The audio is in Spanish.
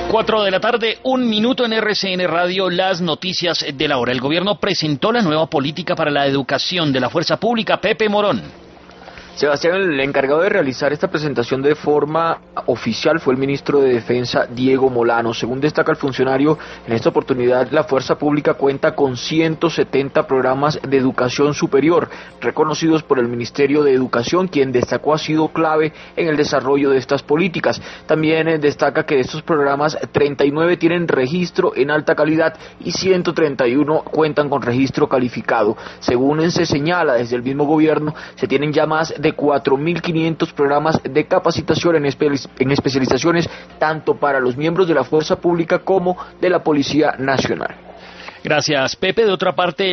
4 de la tarde, 1 minuto en RCN Radio, las noticias de la hora. El gobierno presentó la nueva política para la educación de la fuerza pública. Pepe Morón. Sebastián, el encargado de realizar esta presentación de forma oficial fue el ministro de Defensa, Diego Molano. Según destaca el funcionario, en esta oportunidad la fuerza pública cuenta con 170 programas de educación superior, reconocidos por el Ministerio de Educación, quien destacó ha sido clave en el desarrollo de estas políticas. También destaca que de estos programas, 39 tienen registro en alta calidad y 131 cuentan con registro calificado. Según se señala desde el mismo gobierno, se tienen ya más de 4.500 programas de capacitación en especializaciones tanto para los miembros de la fuerza pública como de la Policía Nacional. Gracias, Pepe. De otra parte,